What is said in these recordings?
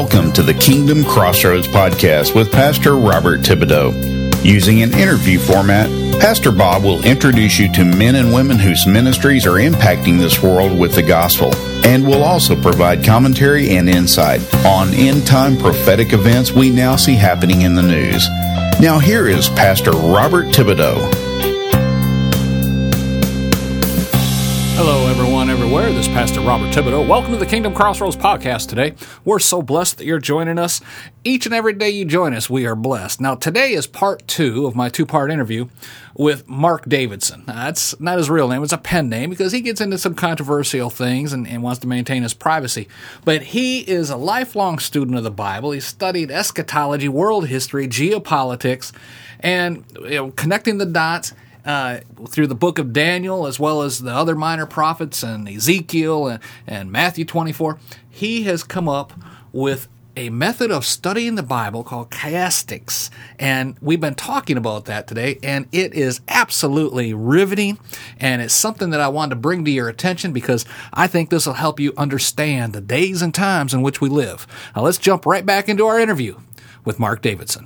Welcome to the Kingdom Crossroads podcast with Pastor Robert Thibodeau. Using an interview format, Pastor Bob will introduce you to men and women whose ministries are impacting this world with the gospel, and will also provide commentary and insight on end-time prophetic events we now see happening in the news. Now here is Pastor Robert Thibodeau. Hello, everyone, everywhere. This is Pastor Robert Thibodeau. Welcome to the Kingdom Crossroads podcast today. We're so blessed that you're joining us. Each and every day you join us, we are blessed. Now, today is part 2 of my 2-part interview with Mark Davidson. That's not his real name. It's a pen name because he gets into some controversial things and wants to maintain his privacy. But he is a lifelong student of the Bible. He studied eschatology, world history, geopolitics, and connecting the dots through the book of Daniel, as well as the other minor prophets and Ezekiel and Matthew 24, he has come up with a method of studying the Bible called chiastics, and we've been talking about that today, and it is absolutely riveting, and it's something that I wanted to bring to your attention because I think this will help you understand the days and times in which we live. Now let's jump right back into our interview with Mark Davidson.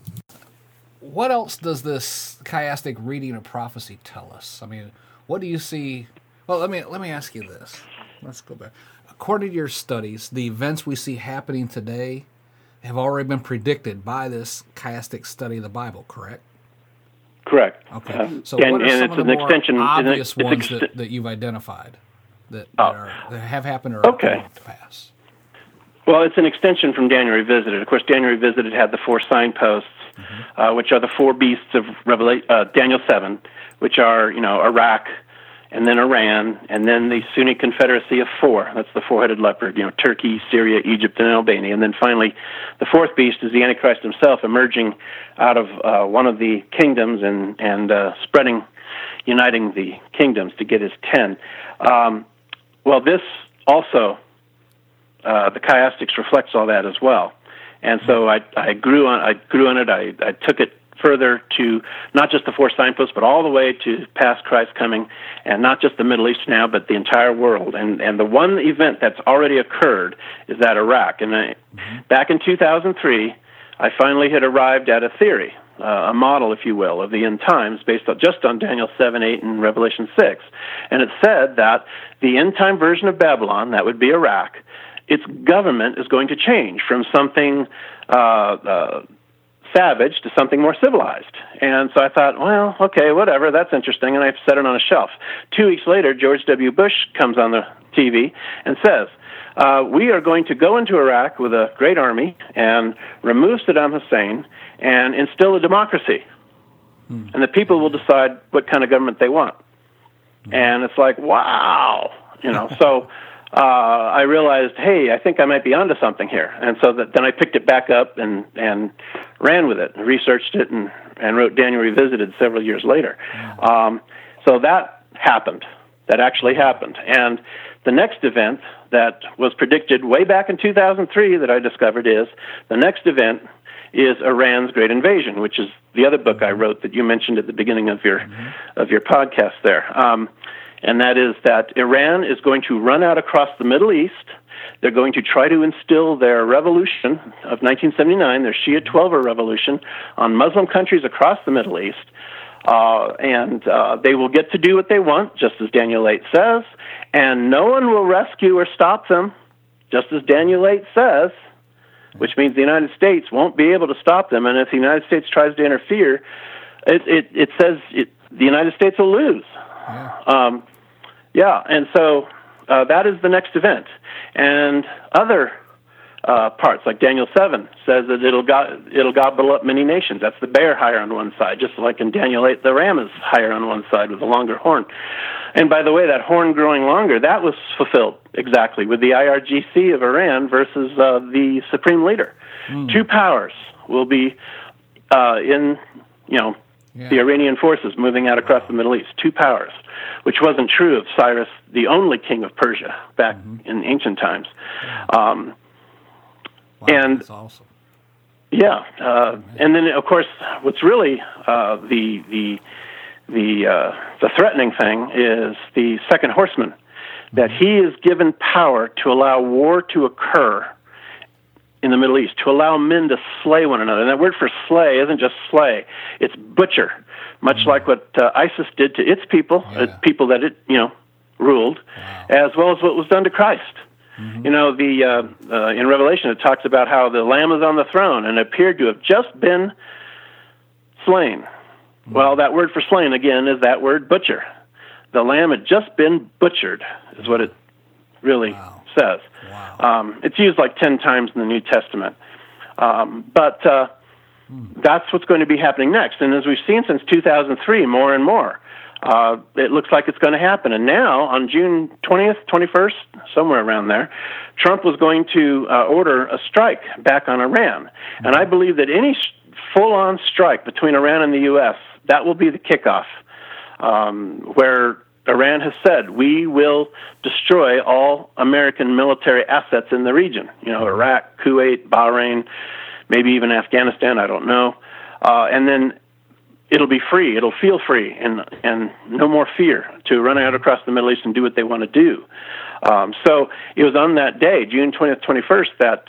What else does this chiastic reading of prophecy tell us? I mean, what do you see? Well, let me ask you this. Let's go back. According to your studies, the events we see happening today have already been predicted by this chiastic study of the Bible, correct? Correct. Okay. So what are some of the more obvious ones that you've identified that have happened or are coming to pass? Well, it's an extension from Daniel Revisited. Of course, Daniel Revisited had the 4 signposts, which are the 4 beasts of Daniel 7, which are, Iraq, and then Iran, and then the Sunni Confederacy of 4. That's the 4-headed leopard, Turkey, Syria, Egypt, and Albania. And then finally, the 4th beast is the Antichrist himself emerging out of one of the kingdoms and uniting the kingdoms to get his 10. Well, this also, the chiastics reflects all that as well. And so I grew on it. I took it further to not just the 4 signposts, but all the way to past Christ's coming, and not just the Middle East now, but the entire world. And the one event that's already occurred is that Iraq. And back in 2003, I finally had arrived at a theory, a model, if you will, of the end times based just on Daniel 7, 8, and Revelation 6. And it said that the end time version of Babylon, that would be Iraq, its government is going to change from something savage to something more civilized. And so I thought, well, okay, whatever, that's interesting, and I set it on a shelf. 2 weeks later, George W. Bush comes on the TV and says, we are going to go into Iraq with a great army and remove Saddam Hussein and instill a democracy. And the people will decide what kind of government they want. And it's like, wow, so... I realized, hey, I think I might be onto something here. And so then I picked it back up and ran with it, and researched it, and wrote Daniel Revisited several years later. So that happened. That actually happened. And the next event that was predicted way back in 2003 that I discovered is, the next event is Iran's Great Invasion, which is the other book I wrote that you mentioned at the beginning of your podcast there. And that is that Iran is going to run out across the Middle East. They're going to try to instill their revolution of 1979, their Shia Twelver revolution, on Muslim countries across the Middle East. And they will get to do what they want, just as Daniel 8 says, and no one will rescue or stop them, just as Daniel 8 says, which means the United States won't be able to stop them. And if the United States tries to interfere, it says the United States will lose. And so that is the next event. And other parts, like Daniel 7, says that it'll gobble up many nations. That's the bear higher on one side, just like in Daniel 8, the ram is higher on one side with a longer horn. And by the way, that horn growing longer, that was fulfilled exactly with the IRGC of Iran versus the supreme leader. 2 powers will be the Iranian forces moving out across the Middle East. 2 powers, which wasn't true of Cyrus, the only king of Persia, back in ancient times. Wow, and that's awesome. And then, of course, what's really the threatening thing is the second horseman, that he is given power to allow war to occur in the Middle East, to allow men to slay one another. And that word for slay isn't just slay, it's butcher, much like what ISIS did to its people, people that it, ruled, as well as what was done to Christ. Mm-hmm. In Revelation it talks about how the Lamb is on the throne and appeared to have just been slain. Mm-hmm. Well, that word for slain, again, is that word butcher. The Lamb had just been butchered, is what it really says. Wow. It's used like 10 times in the New Testament. But that's what's going to be happening next. And as we've seen since 2003, more and more, it looks like it's going to happen. And now, on June 20th, 21st, somewhere around there, Trump was going to order a strike back on Iran. And I believe that any full-on strike between Iran and the U.S., that will be the kickoff, where Iran has said, we will destroy all American military assets in the region. Iraq, Kuwait, Bahrain, maybe even Afghanistan, I don't know. And then it'll be free. It'll feel free and no more fear to run out across the Middle East and do what they want to do. So it was on that day, June 20th, 21st, that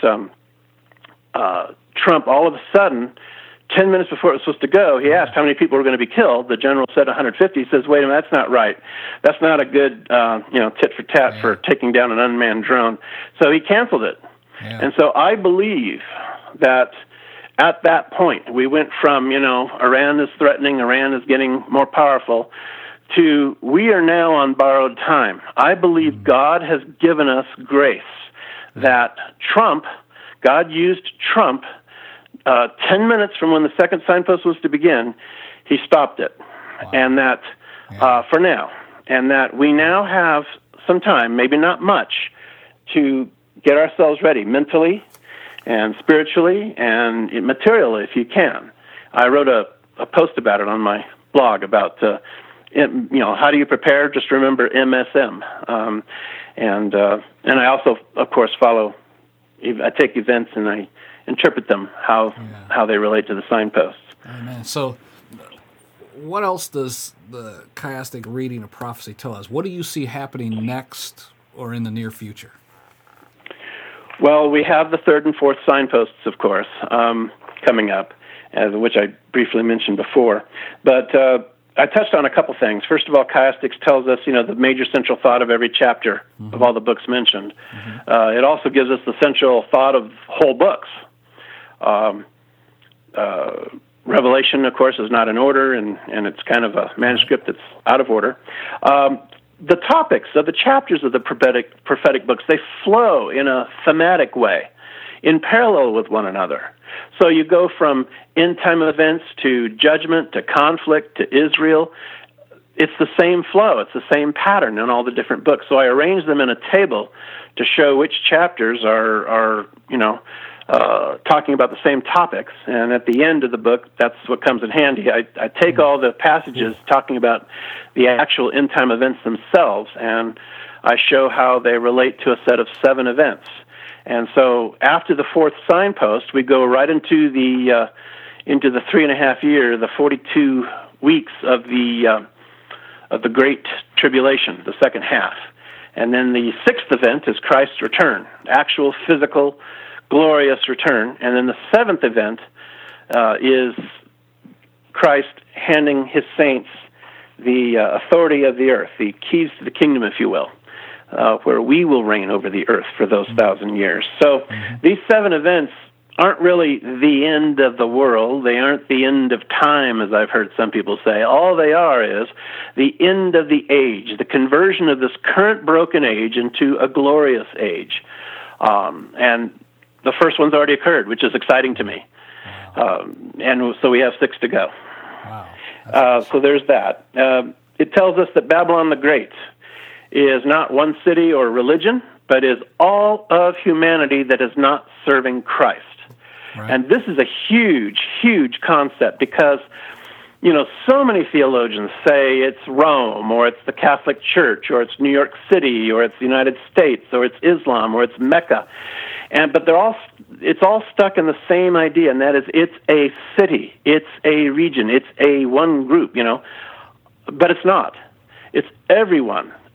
Trump all of a sudden, 10 minutes before it was supposed to go, he asked how many people were going to be killed. The general said 150. He says, wait a minute, that's not right. That's not a good, tit for tat for taking down an unmanned drone. So he canceled it. Yeah. And so I believe that at that point, we went from, Iran is threatening, Iran is getting more powerful, to we are now on borrowed time. I believe God has given us grace that God used Trump 10 minutes from when the second signpost was to begin, he stopped it. Wow. And that, for now, and that we now have some time, maybe not much, to get ourselves ready mentally and spiritually and materially, if you can. I wrote a post about it on my blog about, how do you prepare? Just remember MSM. And I also, of course, I take events and I interpret them, how they relate to the signposts. Amen. So what else does the chiastic reading of prophecy tell us? What do you see happening next or in the near future? Well, we have the third and fourth signposts, of course, coming up, which I briefly mentioned before. But I touched on a couple things. First of all, chiastics tells us, the major central thought of every chapter of all the books mentioned. Mm-hmm. It also gives us the central thought of whole books. Revelation, of course, is not in order, and it's kind of a manuscript that's out of order. The topics of the chapters of the prophetic books, they flow in a thematic way, in parallel with one another. So you go from end-time events to judgment to conflict to Israel. It's the same flow. It's the same pattern in all the different books. So I arranged them in a table to show which chapters are talking about the same topics. And at the end of the book, that's what comes in handy. I take all the passages talking about the actual end-time events themselves, and I show how they relate to a set of 7 events. And so after the fourth signpost, we go right into the 3.5 year, the 42 weeks of the Great Tribulation, the second half. And then the sixth event is Christ's return, actual physical glorious return. And then the seventh event is Christ handing his saints the authority of the earth, the keys to the kingdom, if you will, where we will reign over the earth for those 1,000 years. So these 7 events aren't really the end of the world. They aren't the end of time, as I've heard some people say. All they are is the end of the age, the conversion of this current broken age into a glorious age. And the first one's already occurred, which is exciting to me. And so we have 6 to go. Wow. So there's that. It tells us that Babylon the Great is not one city or religion, but is all of humanity that is not serving Christ. Right. And this is a huge, huge concept because, so many theologians say it's Rome, or it's the Catholic Church, or it's New York City, or it's the United States, or it's Islam, or it's Mecca. But it's all stuck in the same idea, and that is it's a city, it's a region, it's a one group, but it's not. It's everyone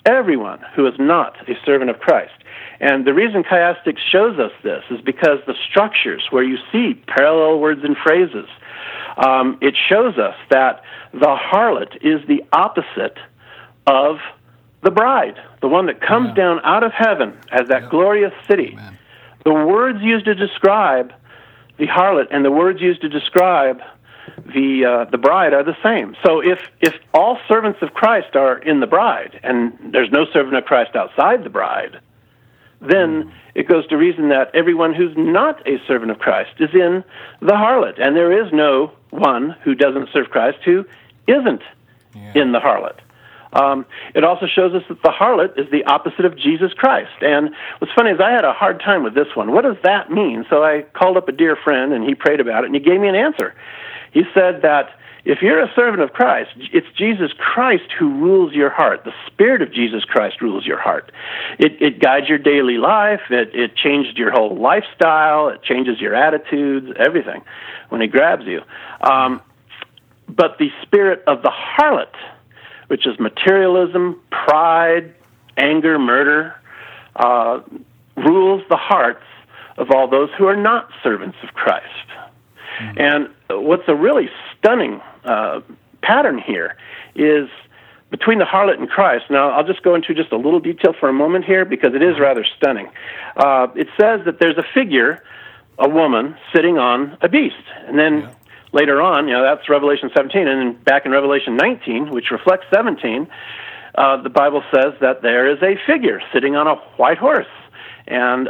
everyone who is not a servant of Christ. And the reason chiastic shows us this is because the structures where you see parallel words and phrases, it shows us that the harlot is the opposite of the bride, the one that comes down out of heaven as that glorious city. Amen. The words used to describe the harlot and the words used to describe the bride are the same. So if all servants of Christ are in the bride and there's no servant of Christ outside the bride, then it goes to reason that everyone who's not a servant of Christ is in the harlot. And there is no one who doesn't serve Christ who isn't in the harlot. It also shows us that the harlot is the opposite of Jesus Christ. And what's funny is I had a hard time with this one. What does that mean? So I called up a dear friend, and he prayed about it, and he gave me an answer. He said that if you're a servant of Christ, it's Jesus Christ who rules your heart. The Spirit of Jesus Christ rules your heart. It guides your daily life. It changed your whole lifestyle. It changes your attitudes, everything, when he grabs you. But the spirit of the harlot, which is materialism, pride, anger, murder, rules the hearts of all those who are not servants of Christ. Mm-hmm. And what's a really stunning pattern here is between the harlot and Christ. Now, I'll just go into just a little detail for a moment here because it is rather stunning. It says that there's a figure, a woman, sitting on a beast. And then later on, that's Revelation 17, and then back in Revelation 19, which reflects 17, the Bible says that there is a figure sitting on a white horse. And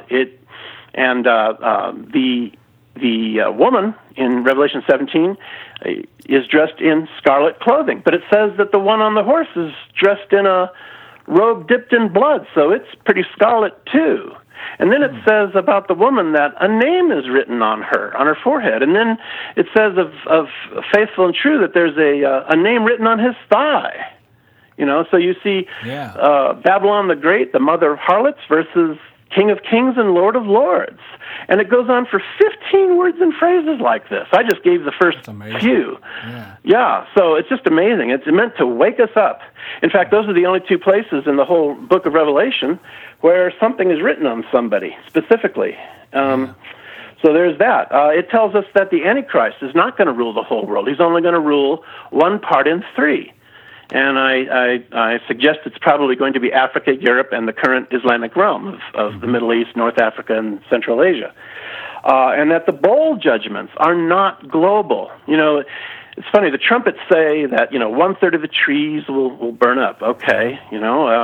the woman in Revelation 17 is dressed in scarlet clothing, but it says that the one on the horse is dressed in a robe dipped in blood, so it's pretty scarlet too. And then it says about the woman that a name is written on her forehead, and then it says of faithful and true that there's a name written on his thigh. So you see Babylon the Great, the mother of harlots, versus King of Kings and Lord of Lords. And it goes on for 15 words and phrases like this. I just gave the first few. Yeah, so it's just amazing. It's meant to wake us up. In fact, those are the only two places in the whole book of Revelation where something is written on somebody specifically. So there's that. It tells us that the Antichrist is not going to rule the whole world. He's only going to rule one part in three. And I suggest it's probably going to be Africa, Europe, and the current Islamic realm of the Middle East, North Africa, and Central Asia. And that the bowl judgments are not global. It's funny, the trumpets say that, 1/3 of the trees will burn up. Okay, in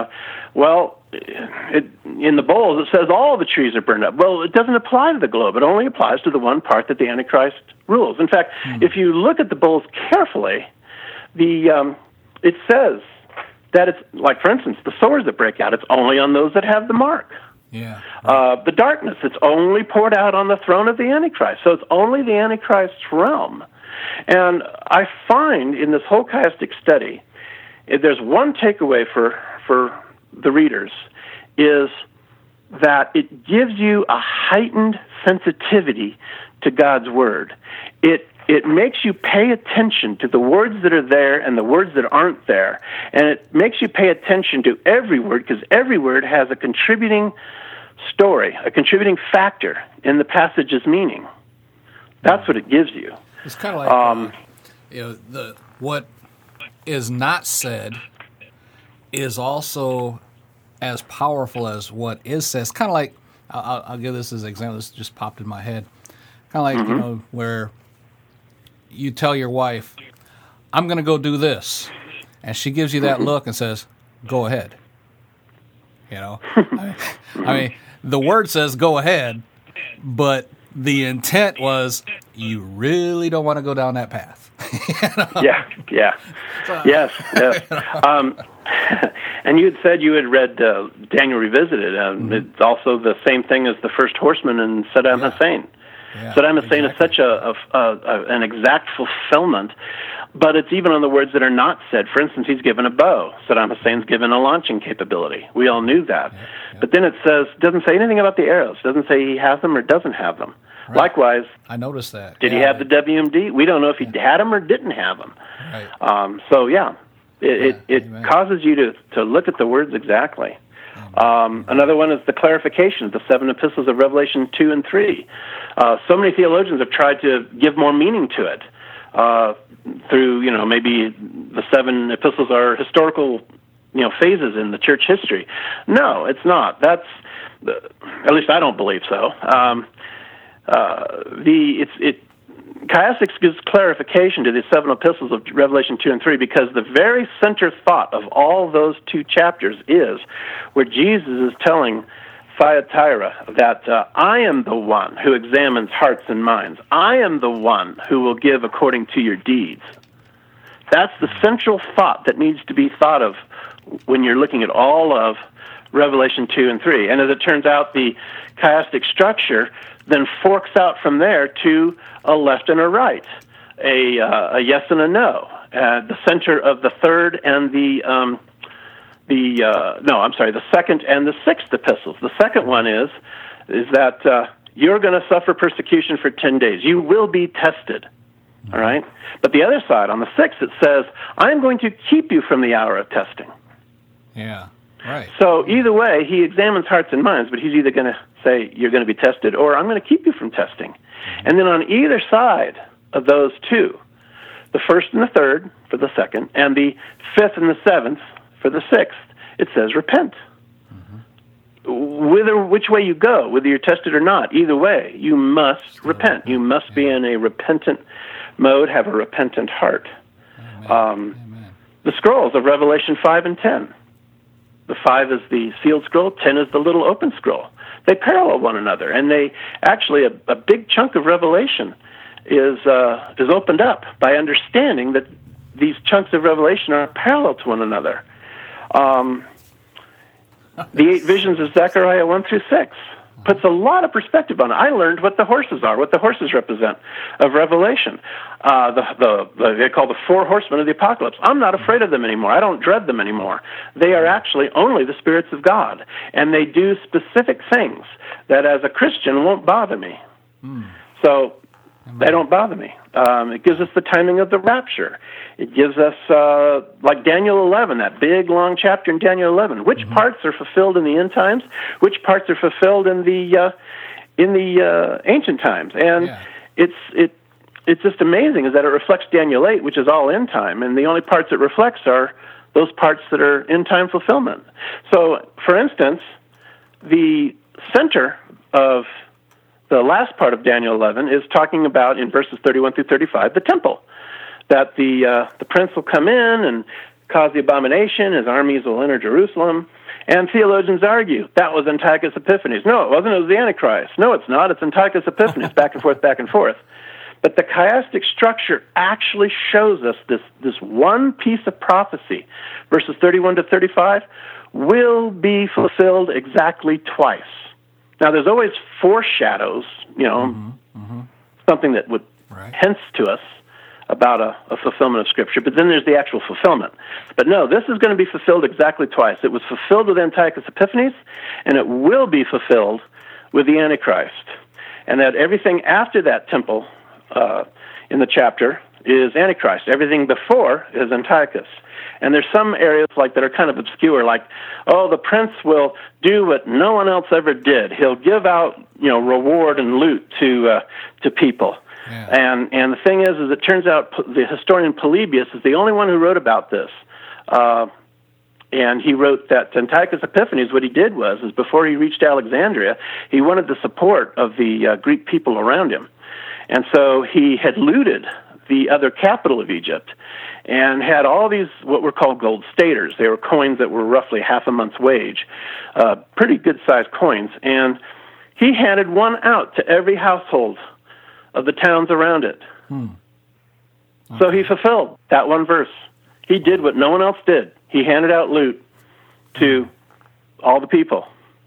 the bowls it says all the trees are burned up. Well, it doesn't apply to the globe. It only applies to the one part that the Antichrist rules. In fact, if you look at the bowls carefully, it says that it's, like, for instance, the sores that break out, it's only on those that have the mark. Yeah. The darkness, it's only poured out on the throne of the Antichrist. So it's only the Antichrist's realm. And I find in this whole chiastic study, there's one takeaway for the readers, is that it gives you a heightened sensitivity to God's Word. It makes you pay attention to the words that are there and the words that aren't there. And it makes you pay attention to every word, because every word has a contributing story, a contributing factor in the passage's meaning. That's what it gives you. It's kind of like what is not said is also as powerful as what is said. It's kind of like, I'll give this as an example. This just popped in my head. Kind of like, where you tell your wife, I'm going to go do this. And she gives you that look and says, go ahead. I mean, the word says go ahead, but the intent was you really don't want to go down that path. Yes. And you had said you had read Daniel Revisited. It's also the same thing as the first horseman and Saddam Hussein. Yeah, Saddam Hussein is such an exact fulfillment, but it's even on the words that are not said. For instance, he's given a bow. Saddam Hussein's given a launching capability. We all knew that. But then it doesn't say anything about the arrows. It doesn't say he has them or doesn't have them. Right. Likewise, I noticed that. Did he have the WMD? We don't know if he had them or didn't have them. Right. It causes you to look at the words exactly. Another one is the clarification of the 7 epistles of Revelation 2 and 3. So many theologians have tried to give more meaning to it through, maybe the 7 epistles are historical, phases in the church history. No, it's not. At least I don't believe so. Chiastic gives clarification to the 7 epistles of Revelation 2 and 3 because the very center thought of all those 2 chapters is where Jesus is telling Thyatira that I am the one who examines hearts and minds. I am the one who will give according to your deeds. That's the central thought that needs to be thought of when you're looking at all of Revelation 2 and 3. And as it turns out, the chiastic structure then forks out from there to a left and a right, a yes and a no. The center of the third and the second and the 6th epistles. The second one is that you're going to suffer persecution for 10 days. You will be tested. All right? But the other side, on the 6th, it says, I'm going to keep you from the hour of testing. Yeah, right. So either way, he examines hearts and minds, but he's either going to say, you're going to be tested, or I'm going to keep you from testing. And then on either side of those 2, the 1st and the 3rd for the 2nd, and the 5th and the 7th for the 6th, it says repent. Which way you go, whether you're tested or not, either way, you must repent. You must be in a repentant mode, have a repentant heart. Amen. The scrolls of Revelation 5 and 10. The 5 is the sealed scroll, 10 is the little open scroll. They parallel one another, and they actually a big chunk of Revelation is opened up by understanding that these chunks of Revelation are parallel to one another. The 8 visions of Zechariah 1 through 6 puts a lot of perspective on it. I learned what the horses are, what the horses represent of Revelation. They call the 4 horsemen of the apocalypse. I'm not afraid of them anymore. I don't dread them anymore. They are actually only the spirits of God, and they do specific things that as a Christian won't bother me. So they don't bother me. It gives us the timing of the rapture. It gives us, like Daniel 11, that big, long chapter in Daniel 11. Which parts are fulfilled in the end times? Which parts are fulfilled in the ancient times? And it's just amazing is that it reflects Daniel 8, which is all end time, and the only parts it reflects are those parts that are end time fulfillment. So, for instance, the center of the last part of Daniel 11 is talking about, in verses 31 through 35, the temple. That the prince will come in and cause the abomination, his armies will enter Jerusalem, and theologians argue, that was Antiochus Epiphanes. No, it wasn't, it was the Antichrist. No, it's not, it's Antiochus Epiphanes, back and forth, back and forth. But the chiastic structure actually shows us this one piece of prophecy, verses 31 to 35, will be fulfilled exactly twice. Now, there's always foreshadows, something that would hint to us about a fulfillment of Scripture, but then there's the actual fulfillment. But no, this is going to be fulfilled exactly twice. It was fulfilled with Antiochus Epiphanes, and it will be fulfilled with the Antichrist. And that everything after that temple in the chapter is Antichrist. Everything before is Antiochus. And there's some areas like that are kind of obscure, like, the prince will do what no one else ever did. He'll give out, reward and loot to people. Yeah. And the thing is it turns out the historian Polybius is the only one who wrote about this. And he wrote that Antiochus Epiphanes, what he did was before he reached Alexandria, he wanted the support of the Greek people around him. And so he had looted the other capital of Egypt and had all these what were called gold staters. They were coins that were roughly half a month's wage, pretty good-sized coins. And he handed one out to every household of the towns around it. Okay. So he fulfilled that one verse. He did what no one else did. He handed out loot to all the people.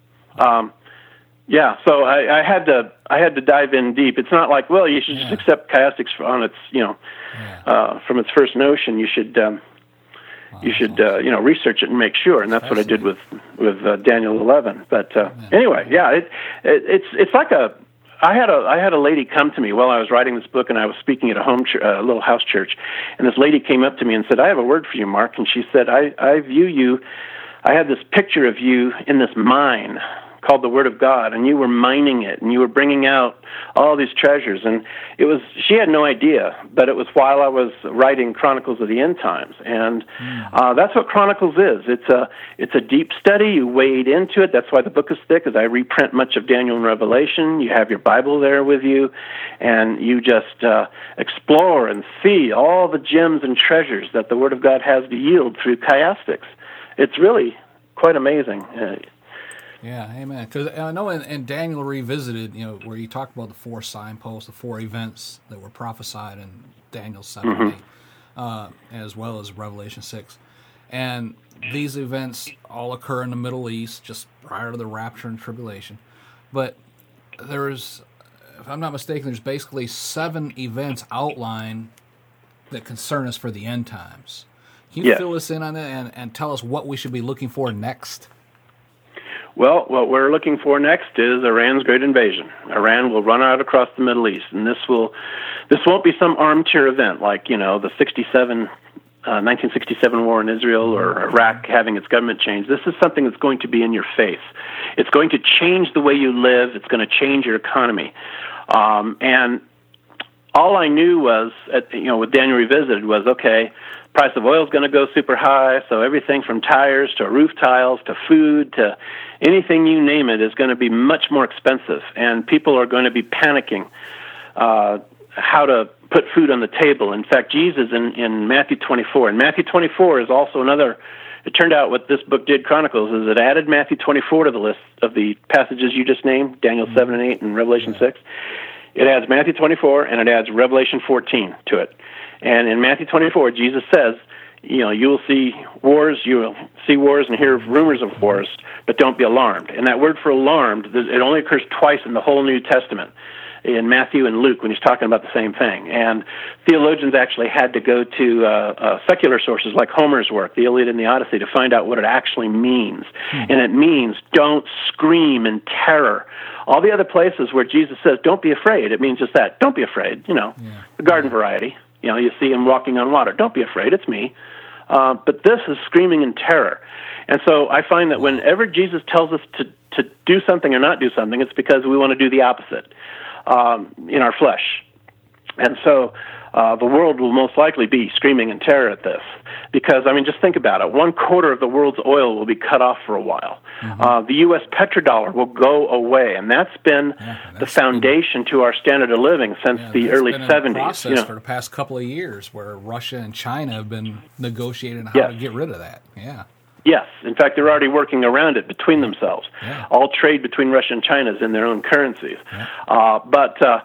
So I had to dive in deep. It's not like, well, you should just accept chiastics on its, from its first notion. You should research it and make sure. And that's what I did with Daniel 11. But anyway, it's like I had a lady come to me while I was writing this book, and I was speaking at a little house church, and this lady came up to me and said, "I have a word for you, Mark." And she said, "I view you. I had this picture of you in this mine called the Word of God, and you were mining it, and you were bringing out all these treasures." And she had no idea, but it was while I was writing Chronicles of the End Times. And that's what Chronicles is. It's a deep study. You wade into it. That's why the book is thick, as I reprint much of Daniel and Revelation. You have your Bible there with you, and you just explore and see all the gems and treasures that the Word of God has to yield through chiastics. It's really quite amazing. Yeah, amen. Because I know in Daniel Revisited, where you talk about the 4 signposts, the 4 events that were prophesied in Daniel 7, as well as Revelation 6. And these events all occur in the Middle East, just prior to the rapture and tribulation. But there's, if I'm not mistaken, there's basically 7 events outlined that concern us for the end times. Can you fill us in on that and tell us what we should be looking for next? Well, what we're looking for next is Iran's great invasion. Iran will run out across the Middle East, and this won't be some armchair event like, the 1967 war in Israel or Iraq having its government changed. This is something that's going to be in your face. It's going to change the way you live. It's going to change your economy. And all I knew was, with Daniel Revisited was, okay, price of oil is going to go super high, so everything from tires to roof tiles to food to anything you name it is going to be much more expensive, and people are going to be panicking how to put food on the table. In fact, Jesus in Matthew 24, and Matthew 24 is also another, it turned out what this book did, Chronicles, is it added Matthew 24 to the list of the passages you just named, Daniel 7 and 8 and Revelation 6. It adds Matthew 24, and it adds Revelation 14 to it. And in Matthew 24, Jesus says, you will see wars, and hear rumors of wars, but don't be alarmed. And that word for alarmed, it only occurs twice in the whole New Testament, in Matthew and Luke, when he's talking about the same thing. And theologians actually had to go to secular sources like Homer's work, the Iliad and the Odyssey, to find out what it actually means. And it means don't scream in terror. All the other places where Jesus says, don't be afraid, it means just that. Don't be afraid, the garden variety. You see him walking on water. Don't be afraid, it's me. But this is screaming in terror. And so I find that whenever Jesus tells us to do something or not do something, it's because we want to do the opposite in our flesh. And so the world will most likely be screaming in terror at this. Because, just think about it. 1/4 of the world's oil will be cut off for a while. The U.S. petrodollar will go away, and that's been the foundation to our standard of living since the early 70s. It's been a process for the past couple of years where Russia and China have been negotiating how to get rid of that. Yeah. Yes. In fact, they're already working around it between themselves. Yeah. All trade between Russia and China is in their own currencies. Yeah.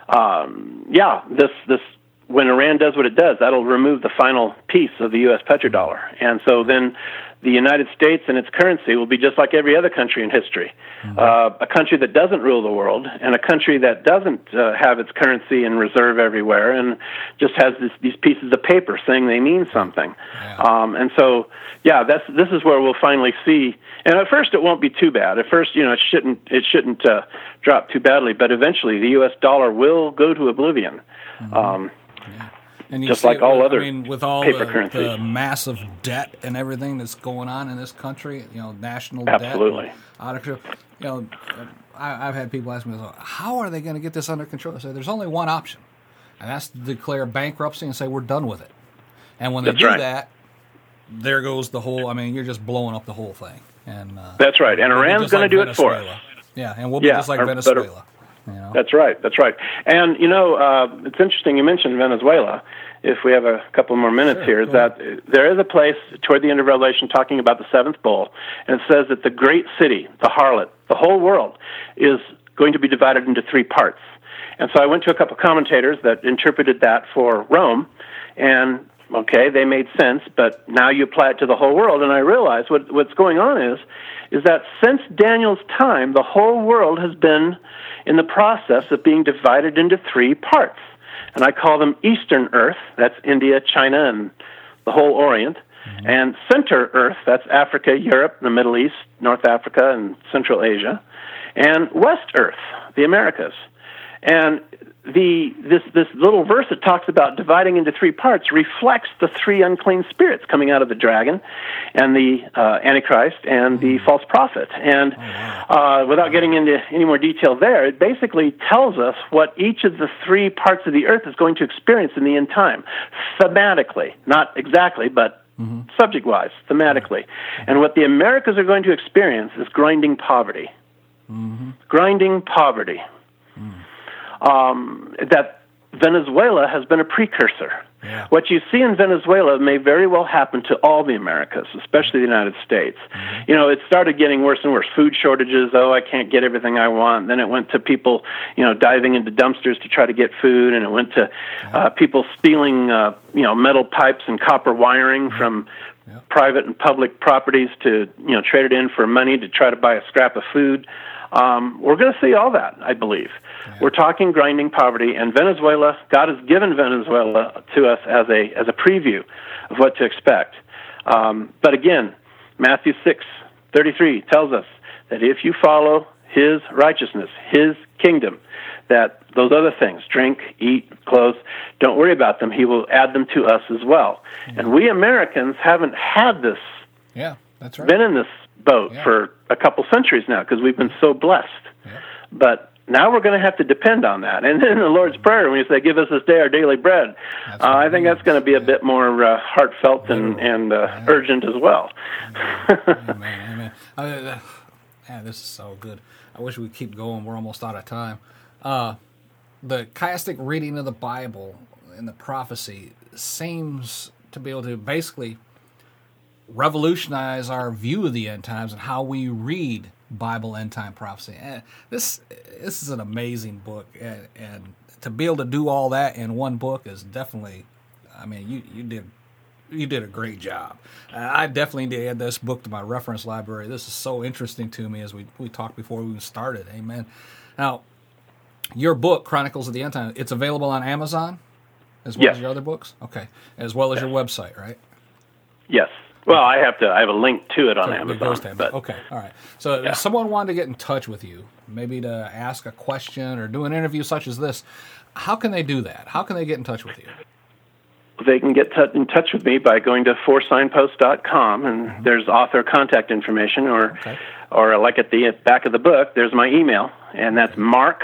This when Iran does what it does, that'll remove the final piece of the U.S. petrodollar. And so then the United States and its currency will be just like every other country in history, a country that doesn't rule the world and a country that doesn't have its currency in reserve everywhere and just has these pieces of paper saying they mean something. Yeah. And so, this is where we'll finally see. And at first, it won't be too bad. At first, it shouldn't drop too badly. But eventually, the U.S. dollar will go to oblivion. And you just see like all other with all paper the massive debt and everything that's going on in this country, national Absolutely. debt. I've had people ask me, how are they going to get this under control? I say, there's only one option, and that's to declare bankruptcy and say we're done with it. And when they do that, there goes the whole, you're just blowing up the whole thing. And that's right. And Iran's going to do it for us. Yeah, and we'll be just like Venezuela. That's right. And, it's interesting you mentioned Venezuela. If we have a couple more minutes here, is that there is a place toward the end of Revelation talking about the seventh bowl, and it says that the great city, the harlot, the whole world, is going to be divided into 3 parts. And so I went to a couple commentators that interpreted that for Rome, and okay, they made sense, but now you apply it to the whole world, and I realized what's going on is that since Daniel's time, the whole world has been in the process of being divided into 3 parts. And I call them Eastern Earth, that's India, China, and the whole Orient, and Center Earth, that's Africa, Europe, the Middle East, North Africa, and Central Asia, and West Earth, the Americas. And this little verse that talks about dividing into three parts reflects the three unclean spirits coming out of the dragon and the Antichrist and the false prophet. And without getting into any more detail there, it basically tells us what each of the three parts of the earth is going to experience in the end time, thematically, not exactly, but subject-wise, thematically. And what the Americas are going to experience is grinding poverty. Grinding poverty. That Venezuela has been a precursor. Yeah. What you see in Venezuela may very well happen to all the Americas, especially the United States. You know, it started getting worse and worse. Food shortages, I can't get everything I want. Then it went to people, diving into dumpsters to try to get food, and it went to people stealing, metal pipes and copper wiring from private and public properties to, trade it in for money to try to buy a scrap of food. We're going to see all that, I believe. Yeah. We're talking grinding poverty, and Venezuela, God has given Venezuela to us as a preview of what to expect. But again, Matthew 6:33 tells us that if you follow His righteousness, His kingdom, that those other things, drink, eat, clothes, don't worry about them. He will add them to us as well. Mm-hmm. And we Americans haven't had this. Yeah, that's right. Been in this boat for a couple centuries now because we've been so blessed. Yeah. But now we're going to have to depend on that. And in the Lord's Prayer, when you say, give us this day our daily bread, I think that's going to be a bit more heartfelt and urgent as well. Amen. Man, this is so good. I wish we could keep going. We're almost out of time. The chiastic reading of the Bible and the prophecy seems to be able to basically revolutionize our view of the end times and how we read Bible end time prophecy. And this is an amazing book, and to be able to do all that in one book is definitely, I mean, you did a great job. I definitely need to add this book to my reference library. This is so interesting to me as we talked before we even started. Amen. Now, your book, Chronicles of the End Time, it's available on Amazon as well as your other books? Okay. As well as your website, right? Yes. Well, I have a link to it on Amazon. But, okay, all right. So if someone wanted to get in touch with you, maybe to ask a question or do an interview such as this, how can they do that? How can they get in touch with you? They can get in touch with me by going to foresignpost.com, and there's author contact information, or like at the back of the book, there's my email, and that's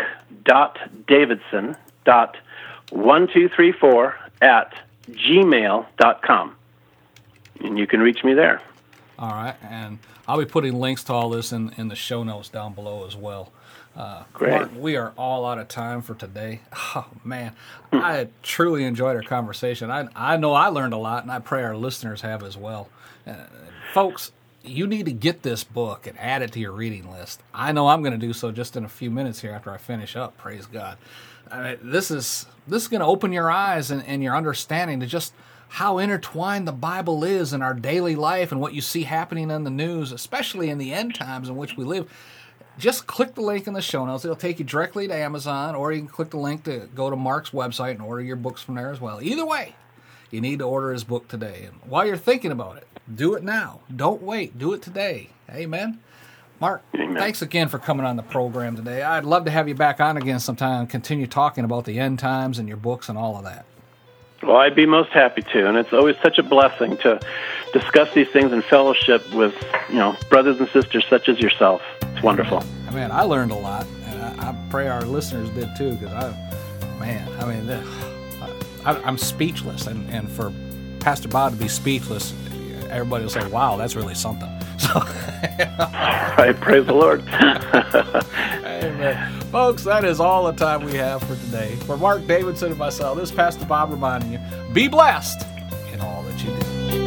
mark.davidson.1234@gmail.com. And you can reach me there. All right, and I'll be putting links to all this in the show notes down below as well. Great. Mark, we are all out of time for today. Oh, man, I truly enjoyed our conversation. I know I learned a lot, and I pray our listeners have as well. Folks, you need to get this book and add it to your reading list. I know I'm going to do so just in a few minutes here after I finish up. Praise God. This is going to open your eyes and your understanding to just how intertwined the Bible is in our daily life and what you see happening in the news, especially in the end times in which we live. Just click the link in the show notes. It'll take you directly to Amazon, or you can click the link to go to Mark's website and order your books from there as well. Either way, you need to order his book today. And while you're thinking about it, do it now. Don't wait. Do it today. Amen. Mark, thanks again for coming on the program today. I'd love to have you back on again sometime and continue talking about the end times and your books and all of that. Well, I'd be most happy to, and it's always such a blessing to discuss these things in fellowship with, brothers and sisters such as yourself. It's wonderful. Man, I learned a lot, and I pray our listeners did too, because I'm speechless, and for Pastor Bob to be speechless, everybody will say, wow, that's really something. So, right, praise the Lord. Amen. Folks, that is all the time we have for today. For Mark Davidson and myself, this is Pastor Bob reminding you, be blessed in all that you do.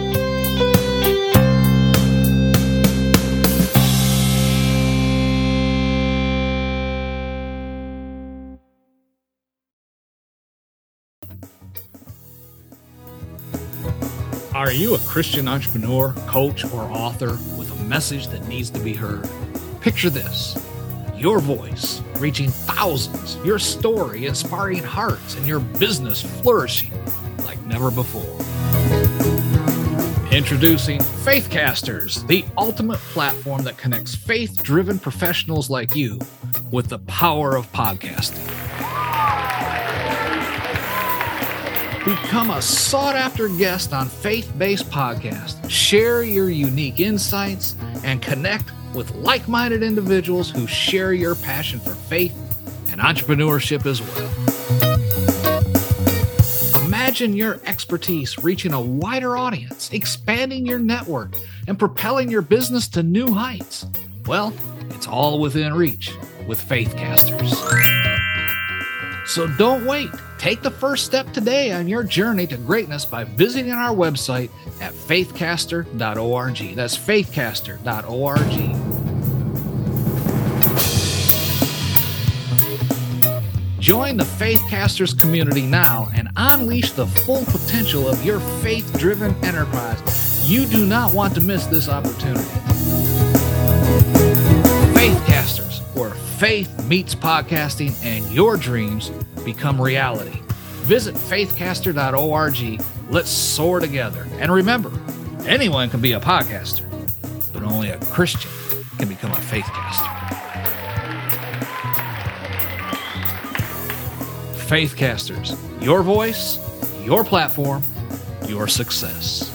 Are you a Christian entrepreneur, coach, or author with a message that needs to be heard? Picture this. Your voice reaching thousands, your story inspiring hearts, and your business flourishing like never before. Introducing Faithcasters, the ultimate platform that connects faith-driven professionals like you with the power of podcasting. Become a sought-after guest on Faith-Based Podcast. Share your unique insights and connect with like-minded individuals who share your passion for faith and entrepreneurship as well. Imagine your expertise reaching a wider audience, expanding your network, and propelling your business to new heights. Well, it's all within reach with Faithcasters. So don't wait. Take the first step today on your journey to greatness by visiting our website at faithcaster.org. That's faithcaster.org. Join the Faithcasters community now and unleash the full potential of your faith-driven enterprise. You do not want to miss this opportunity. Faithcasters, where faith meets podcasting and your dreams become reality. Visit faithcaster.org. Let's soar together. And remember, anyone can be a podcaster, but only a Christian can become a faithcaster. Faithcasters, your voice, your platform, your success.